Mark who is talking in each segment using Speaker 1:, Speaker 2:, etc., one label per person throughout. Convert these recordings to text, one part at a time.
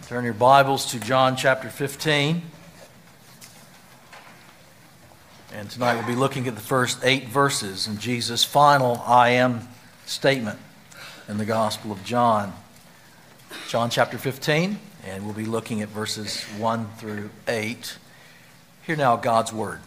Speaker 1: Turn your Bibles to John chapter 15. And tonight we'll be looking at the first 8 verses in Jesus' final I am statement in the Gospel of John. John chapter 15, and we'll be looking at verses 1 through 8. Hear now God's word.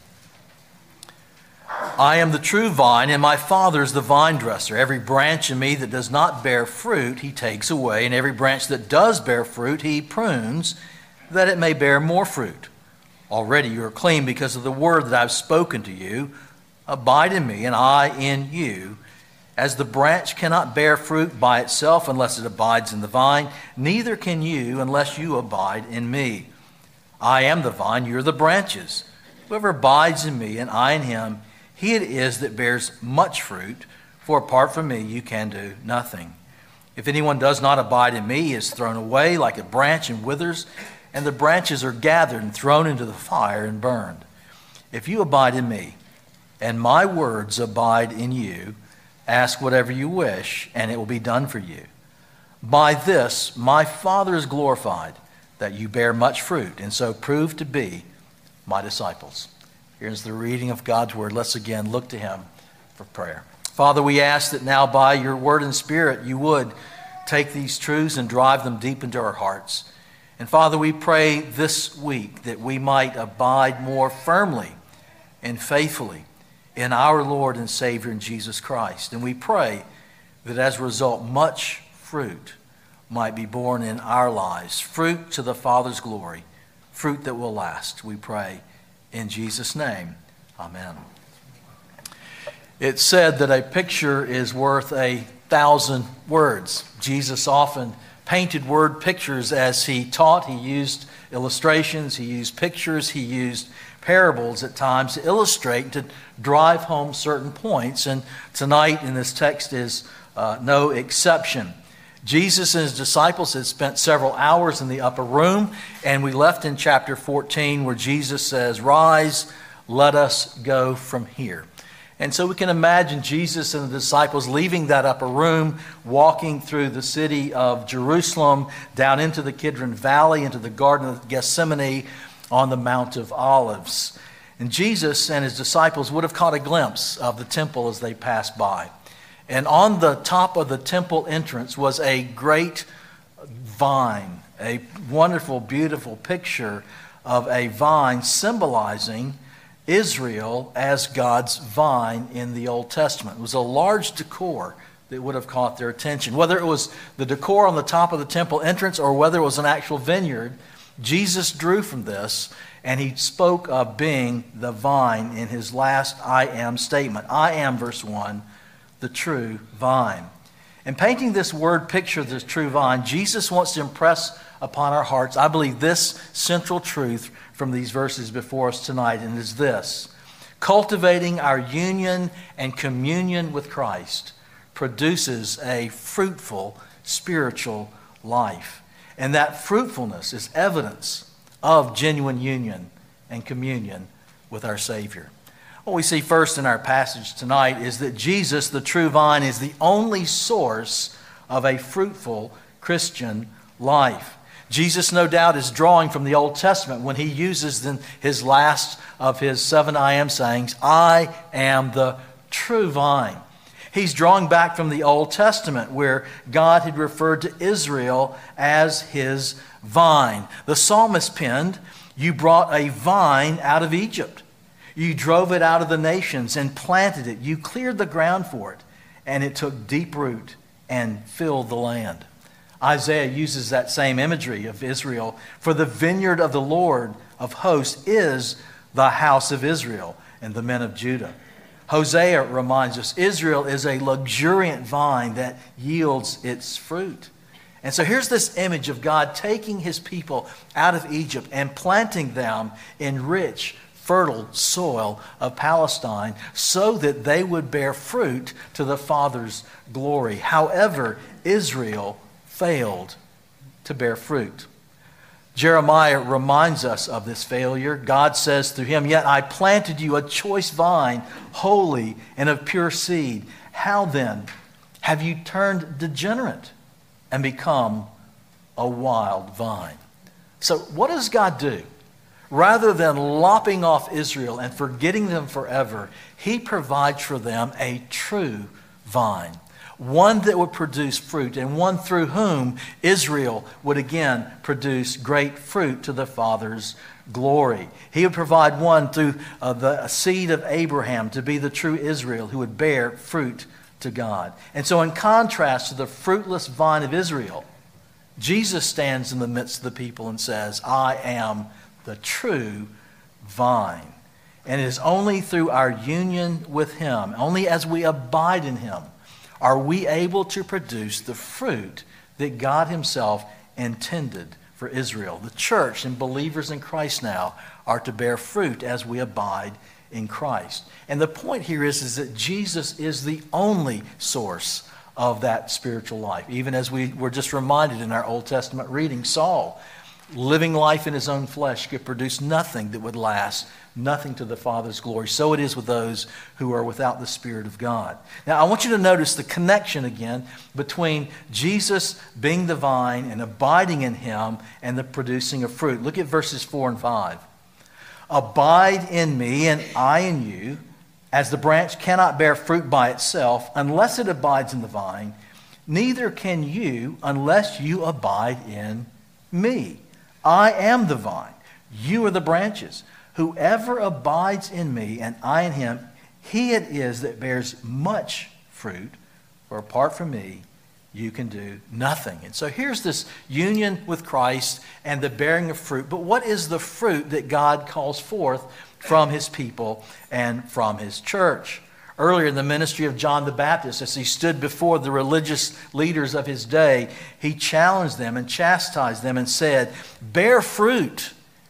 Speaker 1: I am the true vine, and my Father is the vine dresser. Every branch in me that does not bear fruit, he takes away, and every branch that does bear fruit, he prunes, that it may bear more fruit. Already you are clean because of the word that I have spoken to you. Abide in me, and I in you. As the branch cannot bear fruit by itself unless it abides in the vine, neither can you unless you abide in me. I am the vine, you are the branches. Whoever abides in me, and I in him, he it is that bears much fruit, for apart from me you can do nothing. If anyone does not abide in me, he is thrown away like a branch and withers, and the branches are gathered and thrown into the fire and burned. If you abide in me, and my words abide in you, ask whatever you wish, and it will be done for you. By this my Father is glorified, that you bear much fruit, and so prove to be my disciples. Here's the reading of God's word. Let's again look to him for prayer. Father, we ask that now by your word and spirit you would take these truths and drive them deep into our hearts. And Father, we pray this week that we might abide more firmly and faithfully in our Lord and Savior in Jesus Christ. And we pray that as a result, much fruit might be born in our lives, fruit to the Father's glory, fruit that will last, we pray. In Jesus' name, amen. It's said that a picture is worth 1,000 words. Jesus often painted word pictures as he taught. He used illustrations, he used pictures, he used parables at times to illustrate, to drive home certain points. And tonight in this text is no exception. Jesus and his disciples had spent several hours in the upper room, and we left in chapter 14 where Jesus says, "Rise, let us go from here." And so we can imagine Jesus and the disciples leaving that upper room, walking through the city of Jerusalem, down into the Kidron Valley, into the Garden of Gethsemane on the Mount of Olives. And Jesus and his disciples would have caught a glimpse of the temple as they passed by. And on the top of the temple entrance was a great vine, a wonderful, beautiful picture of a vine symbolizing Israel as God's vine in the Old Testament. It was a large decor that would have caught their attention. Whether it was the decor on the top of the temple entrance or whether it was an actual vineyard, Jesus drew from this, and he spoke of being the vine in his last I am statement. I am, verse 1, the true vine. In painting this word picture of this true vine, Jesus wants to impress upon our hearts, I believe, this central truth from these verses before us tonight, and it is this: cultivating our union and communion with Christ produces a fruitful spiritual life. And that fruitfulness is evidence of genuine union and communion with our Savior. What we see first in our passage tonight is that Jesus, the true vine, is the only source of a fruitful Christian life. Jesus, no doubt, is drawing from the Old Testament when he uses in his last of his 7 I am sayings, I am the true vine. He's drawing back from the Old Testament where God had referred to Israel as his vine. The psalmist penned, "You brought a vine out of Egypt. You drove it out of the nations and planted it. You cleared the ground for it, and it took deep root and filled the land." Isaiah uses that same imagery of Israel. For the vineyard of the Lord of hosts is the house of Israel and the men of Judah. Hosea reminds us Israel is a luxuriant vine that yields its fruit. And so here's this image of God taking his people out of Egypt and planting them in rich, fertile soil of Palestine so that they would bear fruit to the Father's glory. However, Israel failed to bear fruit. Jeremiah reminds us of this failure. God says through him, "Yet I planted you a choice vine, holy and of pure seed. How then have you turned degenerate and become a wild vine. So what does God do? Rather than lopping off Israel and forgetting them forever, he provides for them a true vine, one that would produce fruit, and one through whom Israel would again produce great fruit to the Father's glory. He would provide one through the seed of Abraham to be the true Israel who would bear fruit to God. And so in contrast to the fruitless vine of Israel, Jesus stands in the midst of the people and says, I am the true vine. And it is only through our union with him, only as we abide in him, are we able to produce the fruit that God himself intended for Israel. The church and believers in Christ now are to bear fruit as we abide in Christ. And the point here is that Jesus is the only source of that spiritual life. Even as we were just reminded in our Old Testament reading, Saul, living life in his own flesh, could produce nothing that would last, nothing to the Father's glory. So it is with those who are without the Spirit of God. Now, I want you to notice the connection again between Jesus being the vine and abiding in him and the producing of fruit. Look at verses 4 and 5. Abide in me and I in you, as the branch cannot bear fruit by itself unless it abides in the vine, neither can you unless you abide in me. I am the vine, you are the branches. Whoever abides in me and I in him, he it is that bears much fruit, for apart from me, you can do nothing. And so here's this union with Christ and the bearing of fruit. But what is the fruit that God calls forth from his people and from his church? Earlier in the ministry of John the Baptist, as he stood before the religious leaders of his day, he challenged them and chastised them and said, bear fruit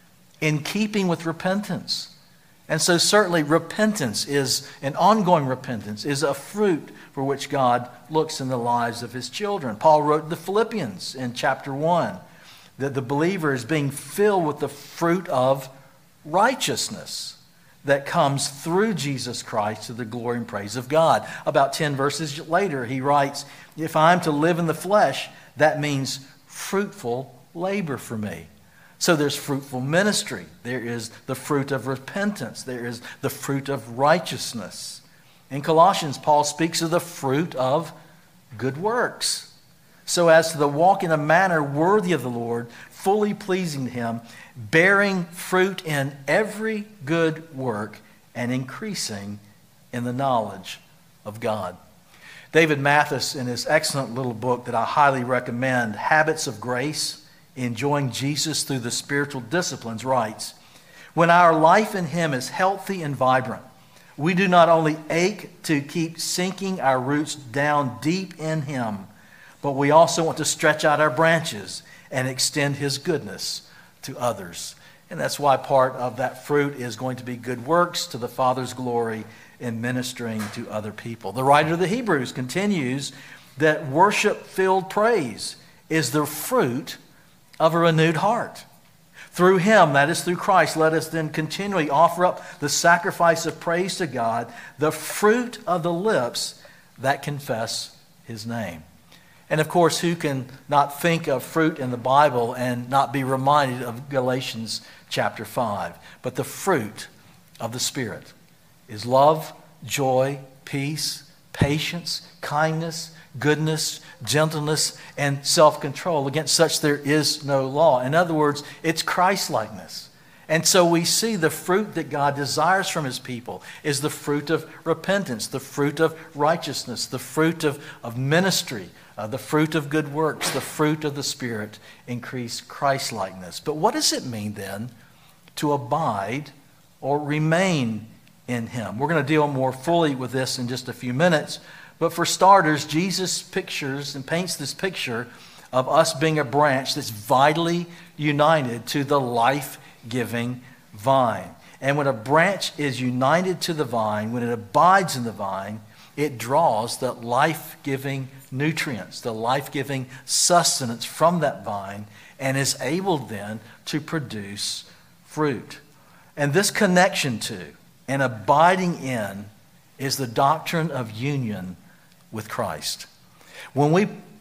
Speaker 1: in keeping with repentance. And so certainly repentance is, an ongoing repentance, is a fruit for which God looks in the lives of his children. Paul wrote the Philippians in chapter 1 that the believer is being filled with the fruit of righteousness that comes through Jesus Christ to the glory and praise of God. About 10 verses later, he writes, if I'm to live in the flesh, that means fruitful labor for me. So there's fruitful ministry. There is the fruit of repentance. There is the fruit of righteousness. In Colossians, Paul speaks of the fruit of good works, so as to walk in a manner worthy of the Lord, fully pleasing to him, bearing fruit in every good work and increasing in the knowledge of God. David Mathis, in his excellent little book that I highly recommend, Habits of Grace, Enjoying Jesus Through the Spiritual Disciplines, writes, when our life in him is healthy and vibrant, we do not only ache to keep sinking our roots down deep in him, but we also want to stretch out our branches and extend his goodness to others. And that's why part of that fruit is going to be good works to the Father's glory in ministering to other people. The writer of the Hebrews continues that worship-filled praise is the fruit of a renewed heart. Through him, that is through Christ, let us then continually offer up the sacrifice of praise to God, the fruit of the lips that confess his name. And of course, who can not think of fruit in the Bible and not be reminded of Galatians chapter 5? But the fruit of the Spirit is love, joy, peace, patience, kindness, goodness, gentleness, and self-control. Against such there is no law. In other words, it's Christ-likeness. And so we see the fruit that God desires from his people is the fruit of repentance, the fruit of righteousness, the fruit of ministry, the fruit of good works, the fruit of the Spirit, increase Christ-likeness. But what does it mean then to abide or remain in him? We're going to deal more fully with this in just a few minutes. But for starters, Jesus pictures and paints this picture of us being a branch that's vitally united to the life-giving vine. And when a branch is united to the vine, when it abides in the vine, it draws the life-giving nutrients, the life-giving sustenance from that vine, and is able then to produce fruit. And this connection to and abiding in is the doctrine of union with Christ. When we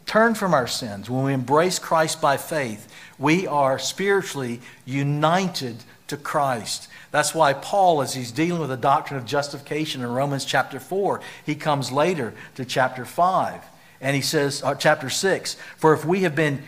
Speaker 1: turn from our sins, when we embrace Christ by faith, we are spiritually united to Christ. That's why Paul, as he's dealing with the doctrine of justification in Romans chapter 4, he comes later to chapter 5. And he says, chapter 6, for if we have been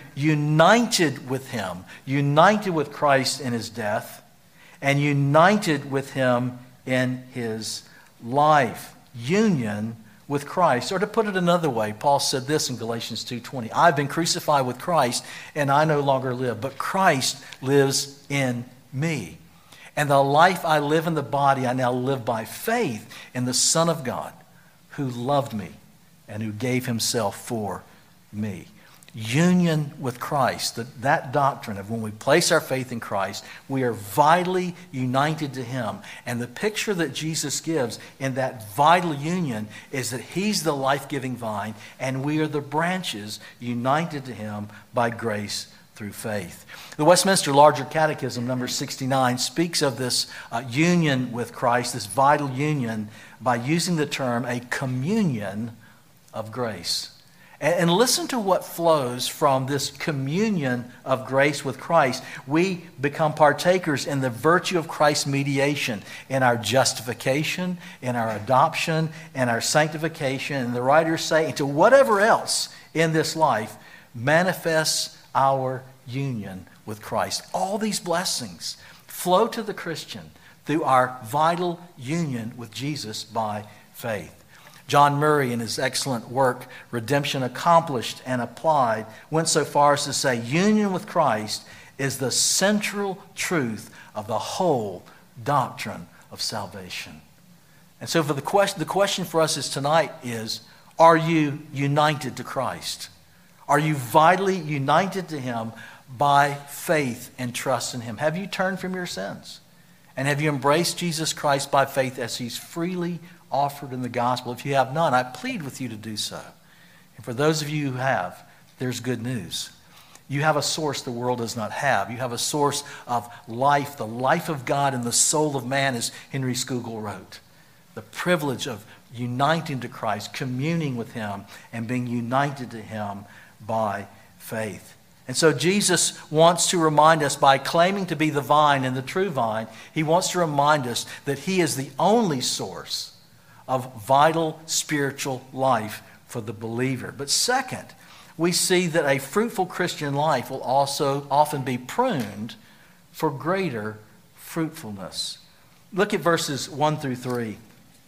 Speaker 1: united with him, united with Christ in his death, and united with him in his life, union with Christ. Or to put it another way, Paul said this in Galatians 2:20, I've been crucified with Christ, and I no longer live, but Christ lives in me. And the life I live in the body, I now live by faith in the Son of God, who loved me and who gave himself for me. Union with Christ, that doctrine of when we place our faith in Christ, we are vitally united to him. And the picture that Jesus gives in that vital union is that he's the life-giving vine, and we are the branches united to him by grace through faith. The Westminster Larger Catechism, number 69, speaks of this union with Christ, this vital union, by using the term a communion of grace. And listen to what flows from this communion of grace with Christ. We become partakers in the virtue of Christ's mediation in our justification, in our adoption, in our sanctification. And the writers say, into whatever else in this life manifests our union with Christ. All these blessings flow to the Christian through our vital union with Jesus by faith. John Murray, in his excellent work, Redemption Accomplished and Applied, went so far as to say, union with Christ is the central truth of the whole doctrine of salvation. And so the question for us is tonight is, are you united to Christ? Are you vitally united to him by faith and trust in him? Have you turned from your sins? And have you embraced Jesus Christ by faith as he's freely offered in the gospel? If you have none, I plead with you to do so. And for those of you who have, there's good news. You have a source the world does not have. You have a source of life, the life of God in the soul of man, as Henry Scougal wrote. The privilege of uniting to Christ, communing with him, and being united to him by faith. And so Jesus wants to remind us, by claiming to be the vine and the true vine, he wants to remind us that he is the only source of vital spiritual life for the believer. But second, we see that a fruitful Christian life will also often be pruned for greater fruitfulness. Look at verses 1 through 3.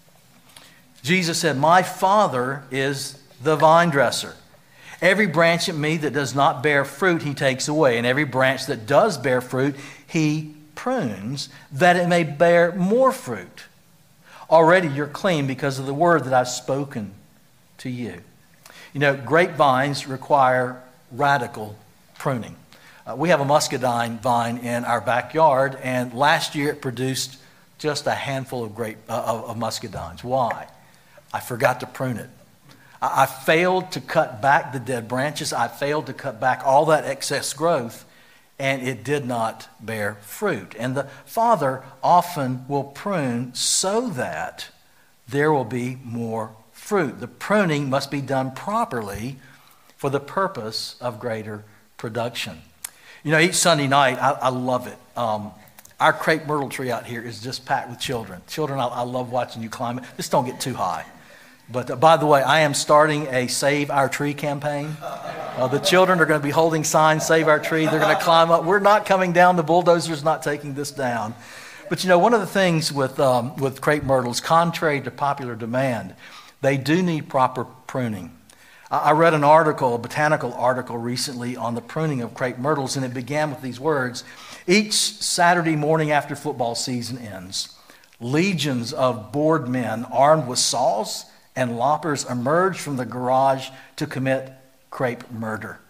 Speaker 1: Jesus said, my Father is the vine dresser. Every branch in me that does not bear fruit, he takes away. And every branch that does bear fruit, he prunes, that it may bear more fruit. Already you're clean because of the word that I've spoken to you. You know, grapevines require radical pruning. We have a muscadine vine in our backyard, and last year it produced just a handful of muscadines. Why? I forgot to prune it. I failed to cut back the dead branches. I failed to cut back all that excess growth, and it did not bear fruit. And the Father often will prune so that there will be more fruit. The pruning must be done properly for the purpose of greater production. You know, each Sunday night, I love it. Our crepe myrtle tree out here is just packed with children. Children, I love watching you climb it. Just don't get too high. But by the way, I am starting a Save Our Tree campaign. The children are going to be holding signs, Save Our Tree. They're going to climb up. We're not coming down. The bulldozer's not taking this down. But you know, one of the things with crepe myrtles, contrary to popular demand, they do need proper pruning. I read an article, a botanical article recently on the pruning of crepe myrtles, and it began with these words: each Saturday morning after football season ends, legions of bored men armed with saws and loppers emerge from the garage to commit crepe murder.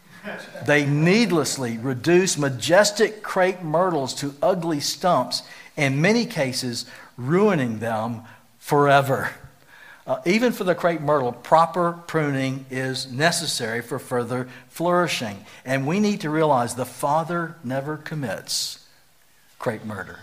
Speaker 1: They needlessly reduce majestic crepe myrtles to ugly stumps, in many cases ruining them forever. Even for the crepe myrtle, proper pruning is necessary for further flourishing. And we need to realize the Father never commits crepe murder.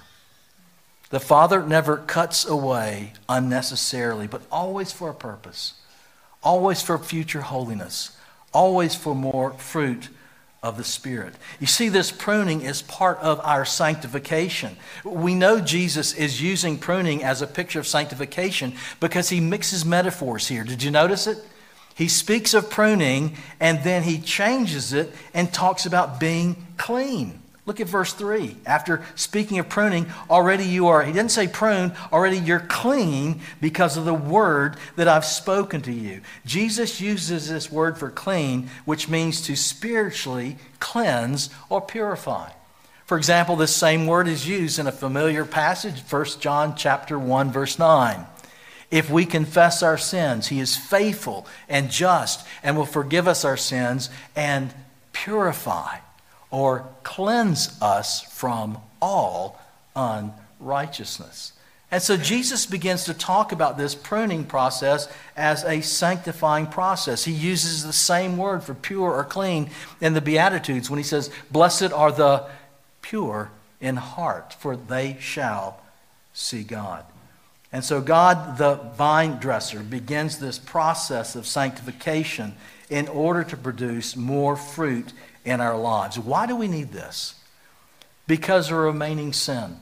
Speaker 1: The Father never cuts away unnecessarily, but always for a purpose, always for future holiness, always for more fruit of the Spirit. You see, this pruning is part of our sanctification. We know Jesus is using pruning as a picture of sanctification because he mixes metaphors here. Did you notice it? He speaks of pruning and then he changes it and talks about being clean. Look at verse 3. After speaking of pruning, already you are, he didn't say prune, already you're clean because of the word that I've spoken to you. Jesus uses this word for clean, which means to spiritually cleanse or purify. For example, this same word is used in a familiar passage, 1 John chapter 1, verse 9. If we confess our sins, he is faithful and just and will forgive us our sins and purify or cleanse us from all unrighteousness. And so Jesus begins to talk about this pruning process as a sanctifying process. He uses the same word for pure or clean in the Beatitudes when he says, "Blessed are the pure in heart, for they shall see God." And so God, the vine dresser, begins this process of sanctification in order to produce more fruit in our lives. Why do we need this? Because of remaining sin.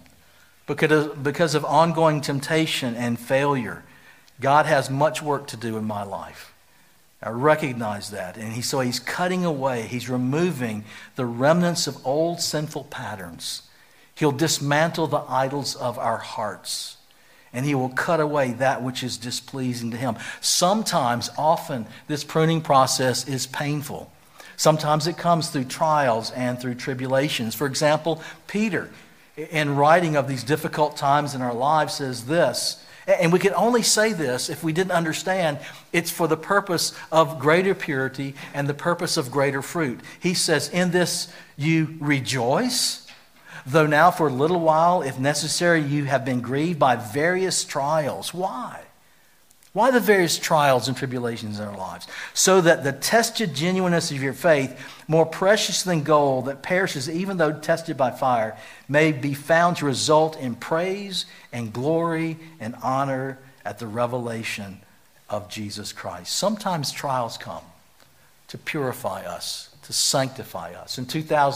Speaker 1: Because of ongoing temptation and failure. God has much work to do in my life. I recognize that. And so he's cutting away, he's removing the remnants of old sinful patterns. He'll dismantle the idols of our hearts. And he will cut away that which is displeasing to him. Sometimes, often, this pruning process is painful. Sometimes it comes through trials and through tribulations. For example, Peter, in writing of these difficult times in our lives, says this, and we could only say this if we didn't understand it's for the purpose of greater purity and the purpose of greater fruit. He says, "In this you rejoice, though now for a little while, if necessary, you have been grieved by various trials." Why? Why the various trials and tribulations in our lives? "So that the tested genuineness of your faith, more precious than gold that perishes even though tested by fire, may be found to result in praise and glory and honor at the revelation of Jesus Christ." Sometimes trials come to purify us, to sanctify us. In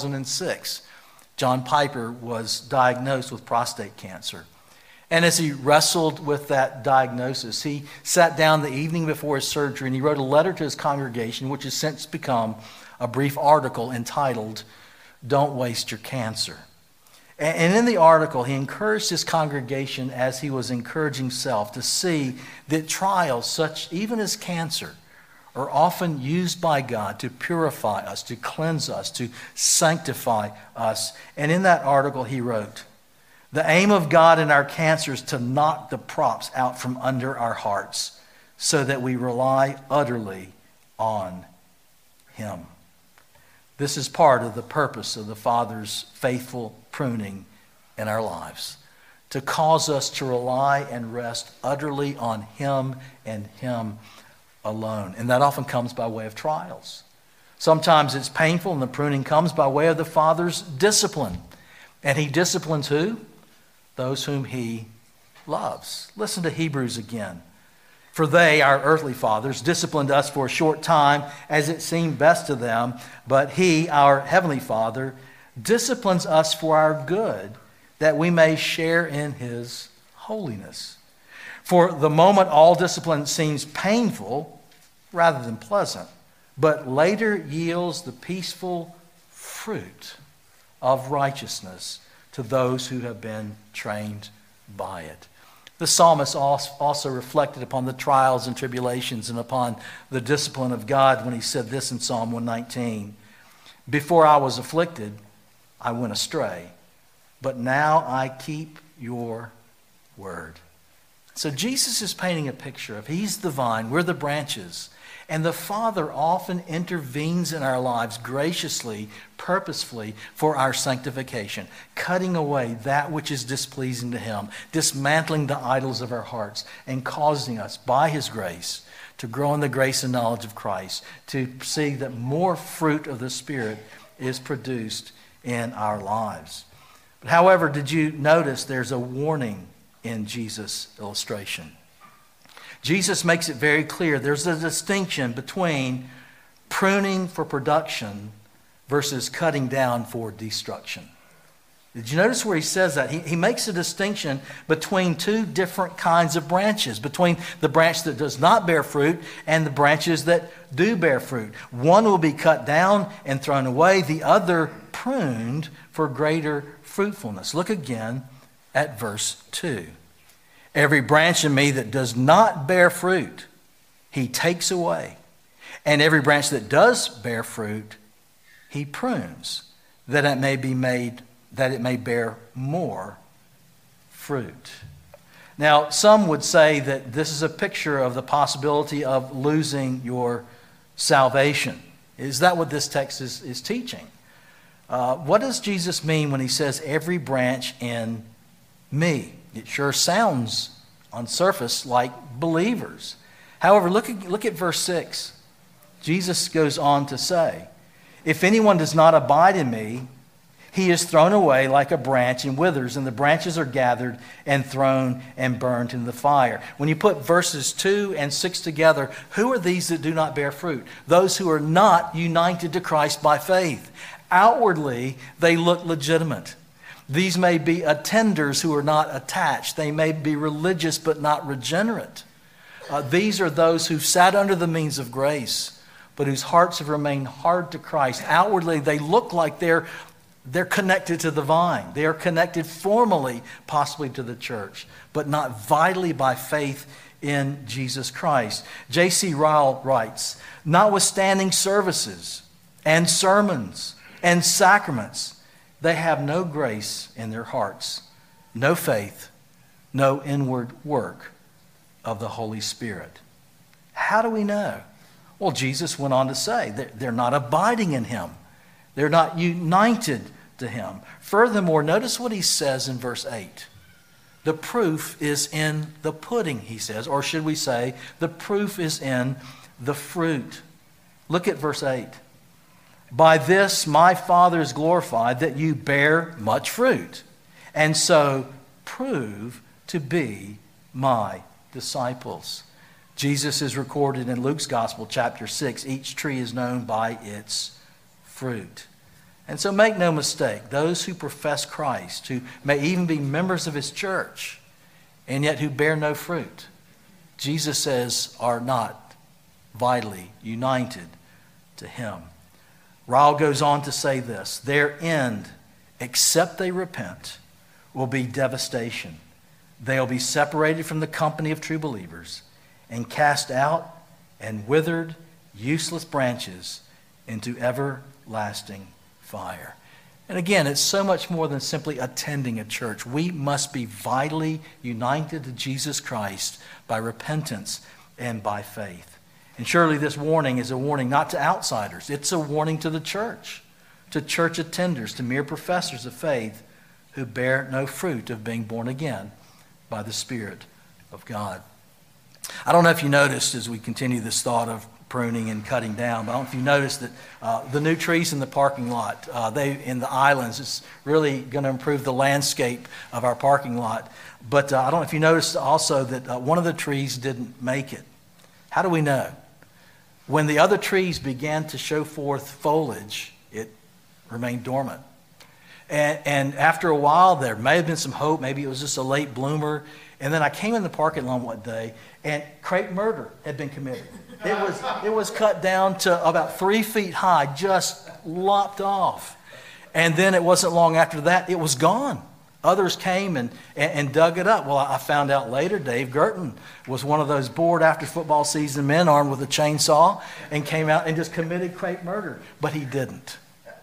Speaker 1: 2006, John Piper was diagnosed with prostate cancer. And as he wrestled with that diagnosis, he sat down the evening before his surgery and he wrote a letter to his congregation, which has since become a brief article entitled, "Don't Waste Your Cancer." And in the article, he encouraged his congregation as he was encouraging himself to see that trials, such even as cancer, are often used by God to purify us, to cleanse us, to sanctify us. And in that article, he wrote, "The aim of God in our cancer is to knock the props out from under our hearts so that we rely utterly on him." This is part of the purpose of the Father's faithful pruning in our lives, to cause us to rely and rest utterly on him and him alone. And that often comes by way of trials. Sometimes it's painful, and the pruning comes by way of the Father's discipline. And he disciplines who? Those whom he loves. Listen to Hebrews again. "For they, our earthly fathers, disciplined us for a short time as it seemed best to them, but he, our heavenly Father, disciplines us for our good, that we may share in his holiness. For the moment all discipline seems painful rather than pleasant, but later yields the peaceful fruit of righteousness to those who have been trained by it." The psalmist also reflected upon the trials and tribulations and upon the discipline of God when he said this in Psalm 119, "Before I was afflicted, I went astray, but now I keep your word." So Jesus is painting a picture of he's the vine, we're the branches. And the Father often intervenes in our lives graciously, purposefully for our sanctification, cutting away that which is displeasing to him, dismantling the idols of our hearts, and causing us, by his grace, to grow in the grace and knowledge of Christ, to see that more fruit of the Spirit is produced in our lives. But however, did you notice there's a warning in Jesus' illustration? Jesus makes it very clear there's a distinction between pruning for production versus cutting down for destruction. Did you notice where he says that? He makes a distinction between two different kinds of branches, between the branch that does not bear fruit and the branches that do bear fruit. One will be cut down and thrown away, the other pruned for greater fruitfulness. Look again at verse 2. Every branch in me that does not bear fruit, he takes away. And every branch that does bear fruit, he prunes, that it may bear more fruit. Now, some would say that this is a picture of the possibility of losing your salvation. Is that what this text is teaching? What does Jesus mean when he says, every branch in me? It sure sounds on surface like believers. However, look at verse 6. Jesus goes on to say, if anyone does not abide in me, he is thrown away like a branch and withers, and the branches are gathered and thrown and burned in the fire. When you put verses 2 and 6 together, who are these that do not bear fruit? Those who are not united to Christ by faith. Outwardly, they look legitimate. These may be attenders who are not attached. They may be religious but not regenerate. These are those who've sat under the means of grace, but whose hearts have remained hard to Christ. Outwardly, they look like they're connected to the vine. They are connected formally, possibly to the church, but not vitally by faith in Jesus Christ. J.C. Ryle writes, notwithstanding services and sermons and sacraments, they have no grace in their hearts, no faith, no inward work of the Holy Spirit. How do we know? Well, Jesus went on to say that they're not abiding in him. They're not united to him. Furthermore, notice what he says in verse 8. The proof is in the pudding, he says, or should we say, the proof is in the fruit. Look at verse 8. By this my Father is glorified, that you bear much fruit, and so prove to be my disciples. Jesus is recorded in Luke's Gospel, chapter 6. Each tree is known by its fruit. And so make no mistake, those who profess Christ, who may even be members of his church, and yet who bear no fruit, Jesus says are not vitally united to him. Ryle goes on to say this, their end, except they repent, will be devastation. They'll be separated from the company of true believers and cast out and withered, useless branches into everlasting fire. And again, it's so much more than simply attending a church. We must be vitally united to Jesus Christ by repentance and by faith. And surely this warning is a warning not to outsiders. It's a warning to the church, to church attenders, to mere professors of faith who bear no fruit of being born again by the Spirit of God. I don't know if you noticed as we continue this thought of pruning and cutting down, but I don't know if you noticed that the new trees in the parking lot, in the islands, it's really going to improve the landscape of our parking lot. But I don't know if you noticed also that one of the trees didn't make it. How do we know? When the other trees began to show forth foliage, it remained dormant. And after a while, there may have been some hope. Maybe it was just a late bloomer. And then I came in the parking lot one day, and crepe myrtle had been committed. It was cut down to about 3 feet high, just lopped off. And then it wasn't long after that, it was gone. Others came and dug it up. Well, I found out later Dave Girton was one of those bored after football season men armed with a chainsaw and came out and just committed crepe murder. But he didn't.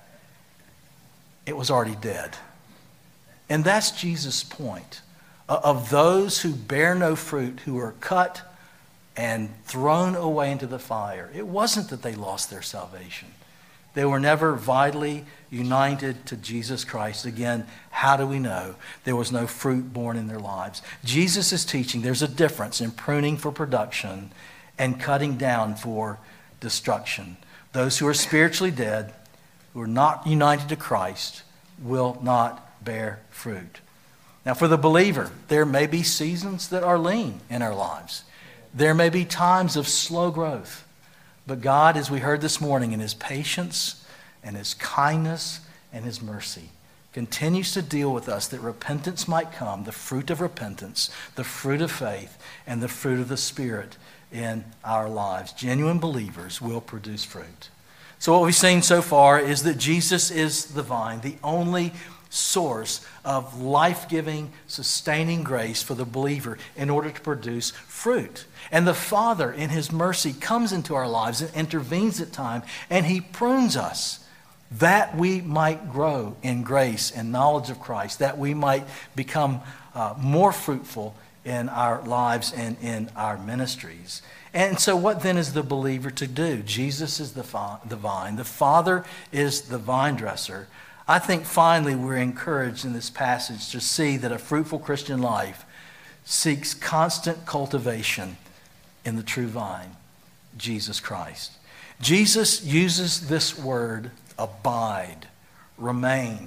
Speaker 1: It was already dead. And that's Jesus' point. Of those who bear no fruit, who are cut and thrown away into the fire. It wasn't that they lost their salvation. They were never vitally united to Jesus Christ. Again, how do we know? There was no fruit born in their lives. Jesus is teaching there's a difference in pruning for production and cutting down for destruction. Those who are spiritually dead, who are not united to Christ, will not bear fruit. Now, for the believer, there may be seasons that are lean in our lives. There may be times of slow growth. But God, as we heard this morning, in his patience and his kindness and his mercy, continues to deal with us that repentance might come, the fruit of repentance, the fruit of faith, and the fruit of the Spirit in our lives. Genuine believers will produce fruit. So what we've seen so far is that Jesus is the vine, the only source of life-giving, sustaining grace for the believer in order to produce fruit. And the Father, in his mercy, comes into our lives and intervenes at times, and he prunes us that we might grow in grace and knowledge of Christ, that we might become more fruitful in our lives and in our ministries. And so what then is the believer to do? Jesus is the vine. The Father is the vine dresser. I think finally we're encouraged in this passage to see that a fruitful Christian life seeks constant cultivation in the true vine, Jesus Christ. Jesus uses this word, abide, remain,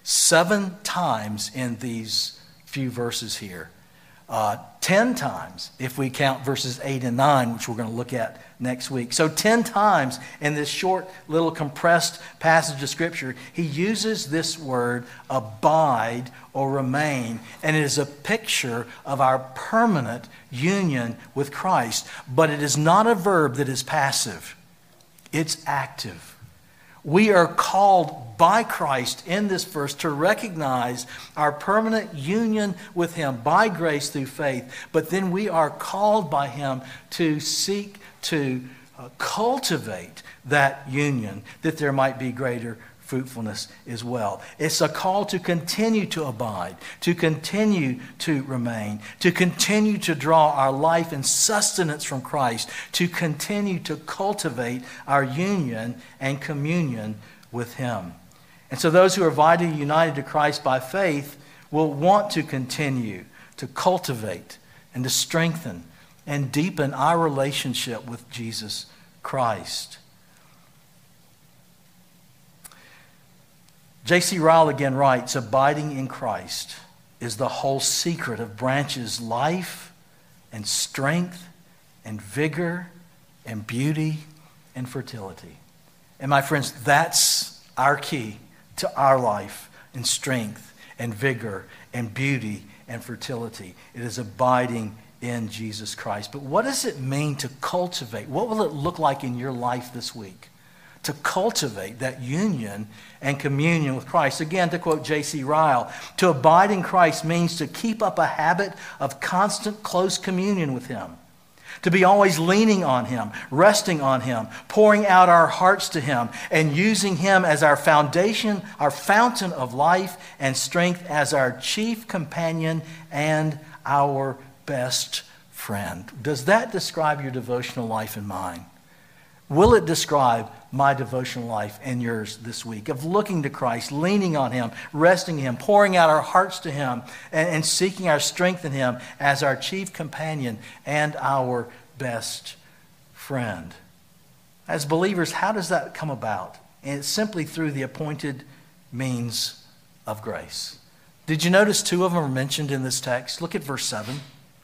Speaker 1: 7 times in these few verses here. 10 times if we count verses 8 and 9, which we're going to look at next week. So 10 times in this short little compressed passage of Scripture, he uses this word abide or remain, and it is a picture of our permanent union with Christ. But it is not a verb that is passive. It's active. We are called by Christ in this verse to recognize our permanent union with him by grace through faith. But then we are called by him to seek to cultivate that union, that there might be greater fruitfulness as well. It's a call to continue to abide, to continue to remain, to continue to draw our life and sustenance from Christ, to continue to cultivate our union and communion with him. And so those who are vitally united to Christ by faith will want to continue to cultivate and to strengthen and deepen our relationship with Jesus Christ. J.C. Ryle again writes, abiding in Christ is the whole secret of branches' life and strength and vigor and beauty and fertility. And my friends, that's our key to our life and strength and vigor and beauty and fertility. It is abiding in Jesus Christ. But what does it mean to cultivate? What will it look like in your life this week to cultivate that union and communion with Christ? Again, to quote J.C. Ryle, to abide in Christ means to keep up a habit of constant close communion with him, to be always leaning on him, resting on him, pouring out our hearts to him, and using him as our foundation, our fountain of life and strength, as our chief companion and our best friend. Does that describe your devotional life and mine? Will it describe my devotional life and yours this week, of looking to Christ, leaning on him, resting in him, pouring out our hearts to him, and seeking our strength in him as our chief companion and our best friend? As believers, how does that come about? And it's simply through the appointed means of grace. Did you notice 2 of them are mentioned in this text? Look at verse 7.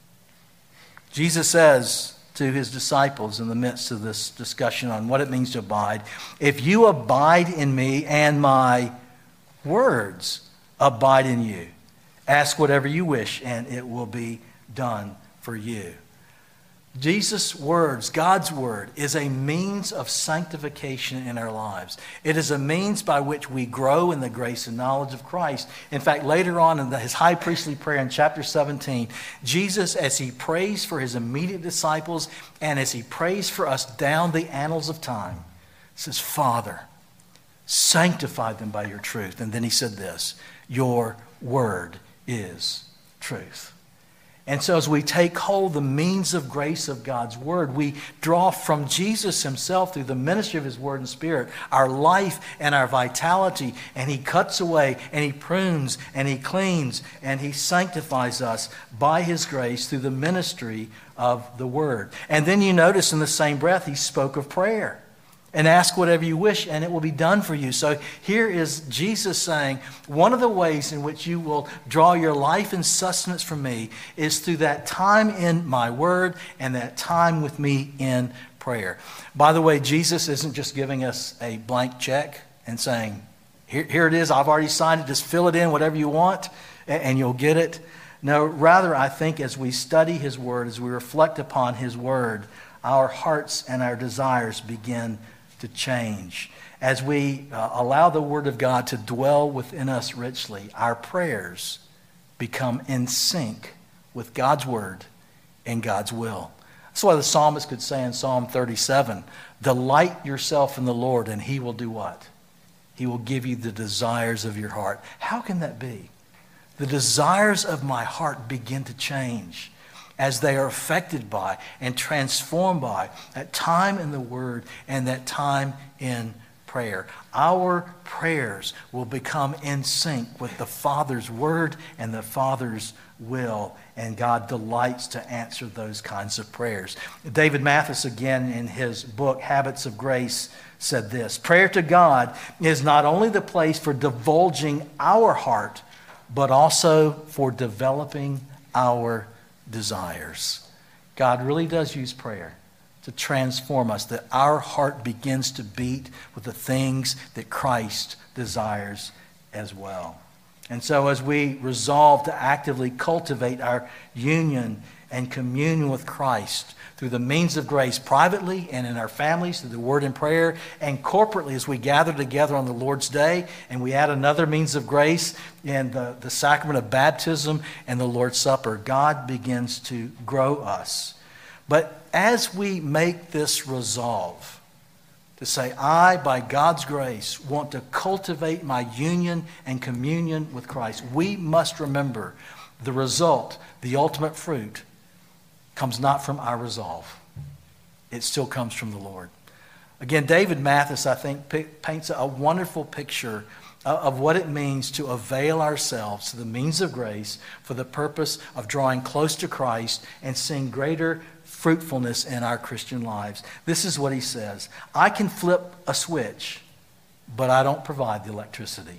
Speaker 1: Jesus says to his disciples in the midst of this discussion on what it means to abide, if you abide in me and my words abide in you, ask whatever you wish and it will be done for you. Jesus' words, God's word, is a means of sanctification in our lives. It is a means by which we grow in the grace and knowledge of Christ. In fact, later on in his high priestly prayer in chapter 17, Jesus, as he prays for his immediate disciples and as he prays for us down the annals of time, says, Father, sanctify them by your truth. And then he said this, your word is truth. And so as we take hold of the means of grace of God's word, we draw from Jesus himself through the ministry of his word and spirit, our life and our vitality, and he cuts away and he prunes and he cleans and he sanctifies us by his grace through the ministry of the word. And then you notice in the same breath, he spoke of prayer. And ask whatever you wish, and it will be done for you. So here is Jesus saying, one of the ways in which you will draw your life and sustenance from me is through that time in my word and that time with me in prayer. By the way, Jesus isn't just giving us a blank check and saying, here it is, I've already signed it, just fill it in, whatever you want, and you'll get it. No, rather, I think as we study His Word, as we reflect upon His Word, our hearts and our desires begin to change. As we allow the Word of God to dwell within us richly, our prayers become in sync with God's Word and God's will. That's why the psalmist could say in Psalm 37, delight yourself in the Lord and He will do what? He will give you the desires of your heart. How can that be? The desires of my heart begin to change as they are affected by and transformed by that time in the Word and that time in prayer. Our prayers will become in sync with the Father's Word and the Father's will, and God delights to answer those kinds of prayers. David Mathis, again, in his book, Habits of Grace, said this: prayer to God is not only the place for divulging our heart, but also for developing our desires. God really does use prayer to transform us, that our heart begins to beat with the things that Christ desires as well. And so as we resolve to actively cultivate our union and communion with Christ through the means of grace, privately and in our families, through the Word and prayer, and corporately as we gather together on the Lord's Day, and we add another means of grace in the sacrament of baptism and the Lord's Supper, God begins to grow us. But as we make this resolve to say, I, by God's grace, want to cultivate my union and communion with Christ, we must remember the result, the ultimate fruit, comes not from our resolve. It still comes from the Lord. Again, David Mathis, I think, paints a wonderful picture of what it means to avail ourselves to the means of grace for the purpose of drawing close to Christ and seeing greater fruitfulness in our Christian lives. This is what he says: I can flip a switch, but I don't provide the electricity.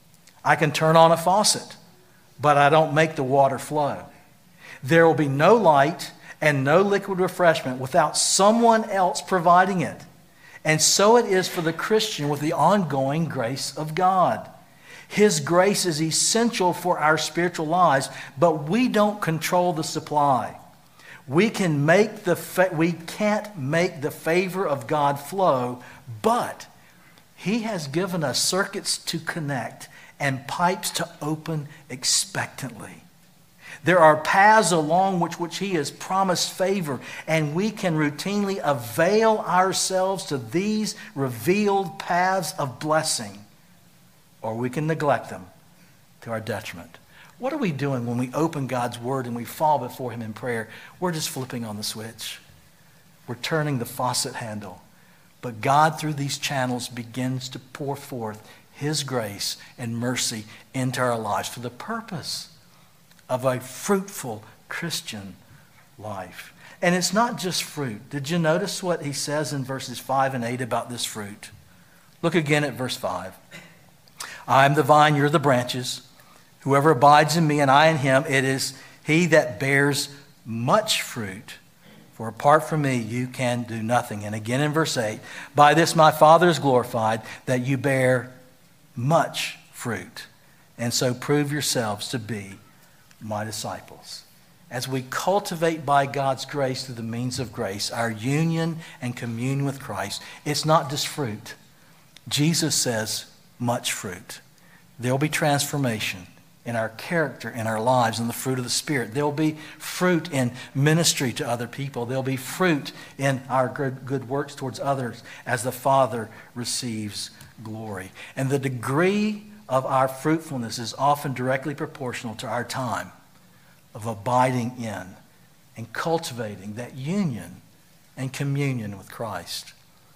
Speaker 1: I can turn on a faucet, but I don't make the water flow. There will be no light and no liquid refreshment without someone else providing it. And so it is for the Christian with the ongoing grace of God. His grace is essential for our spiritual lives, but we don't control the supply. We can't make the favor of God flow, but He has given us circuits to connect and pipes to open expectantly. There are paths along which He has promised favor, and we can routinely avail ourselves to these revealed paths of blessing, or we can neglect them to our detriment. What are we doing when we open God's Word and we fall before Him in prayer? We're just flipping on the switch. We're turning the faucet handle. But God, through these channels, begins to pour forth His grace and mercy into our lives for the purpose of a fruitful Christian life. And it's not just fruit. Did you notice what he says in verses 5 and 8 about this fruit? Look again at verse 5. I am the vine, you're the branches. Whoever abides in me and I in him, it is he that bears much fruit. For apart from me, you can do nothing. And again in verse 8, by this my Father is glorified, that you bear much fruit. And so prove yourselves to be my disciples. As we cultivate by God's grace through the means of grace, our union and communion with Christ, it's not just fruit. Jesus says much fruit. There'll be transformation in our character, in our lives, in the fruit of the Spirit. There'll be fruit in ministry to other people. There'll be fruit in our good works towards others as the Father receives glory. And the degree of our fruitfulness is often directly proportional to our time of abiding in and cultivating that union and communion with Christ.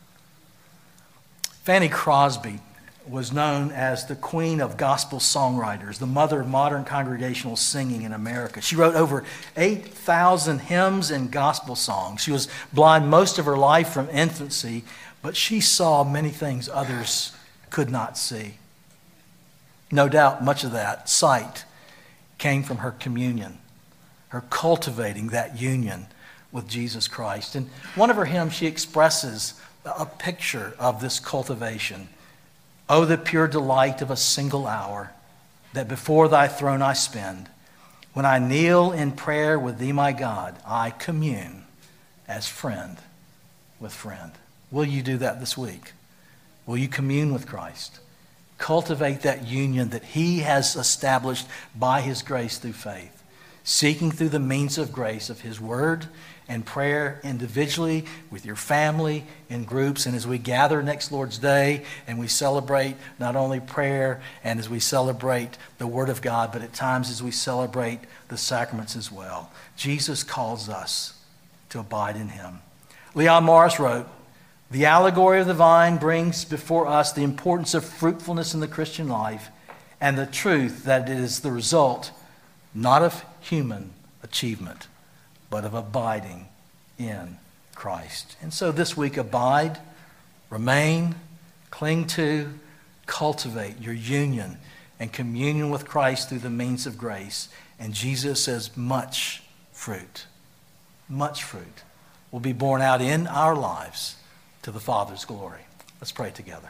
Speaker 1: Fanny Crosby was known as the queen of gospel songwriters, the mother of modern congregational singing in America. She wrote over 8,000 hymns and gospel songs. She was blind most of her life from infancy, but she saw many things others could not see. No doubt much of that sight came from her communion, her cultivating that union with Jesus Christ. In one of her hymns, she expresses a picture of this cultivation. Oh, the pure delight of a single hour that before thy throne I spend. When I kneel in prayer with thee, my God, I commune as friend with friend. Will you do that this week? Will you commune with Christ? Cultivate that union that he has established by his grace through faith, seeking through the means of grace of his word and prayer individually, with your family, in groups. And as we gather next Lord's Day and we celebrate not only prayer and as we celebrate the Word of God, but at times as we celebrate the sacraments as well, Jesus calls us to abide in him. Leon Morris wrote, "The allegory of the vine brings before us the importance of fruitfulness in the Christian life and the truth that it is the result not of human achievement, but of abiding in Christ." And so this week, abide, remain, cling to, cultivate your union and communion with Christ through the means of grace. And Jesus says much fruit will be borne out in our lives to the Father's glory. Let's pray together.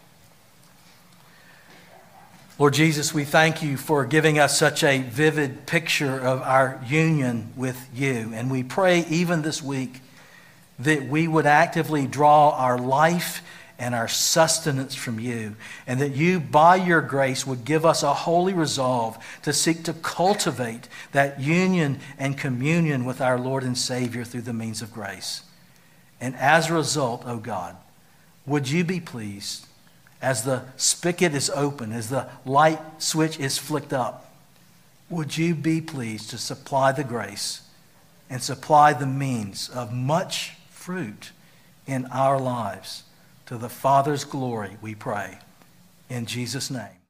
Speaker 1: Lord Jesus, we thank you for giving us such a vivid picture of our union with you. And we pray even this week that we would actively draw our life and our sustenance from you, and that you, by your grace, would give us a holy resolve to seek to cultivate that union and communion with our Lord and Savior through the means of grace. And as a result, oh God, would you be pleased as the spigot is open, as the light switch is flicked up, would you be pleased to supply the grace and supply the means of much fruit in our lives to the Father's glory, we pray. In Jesus' name.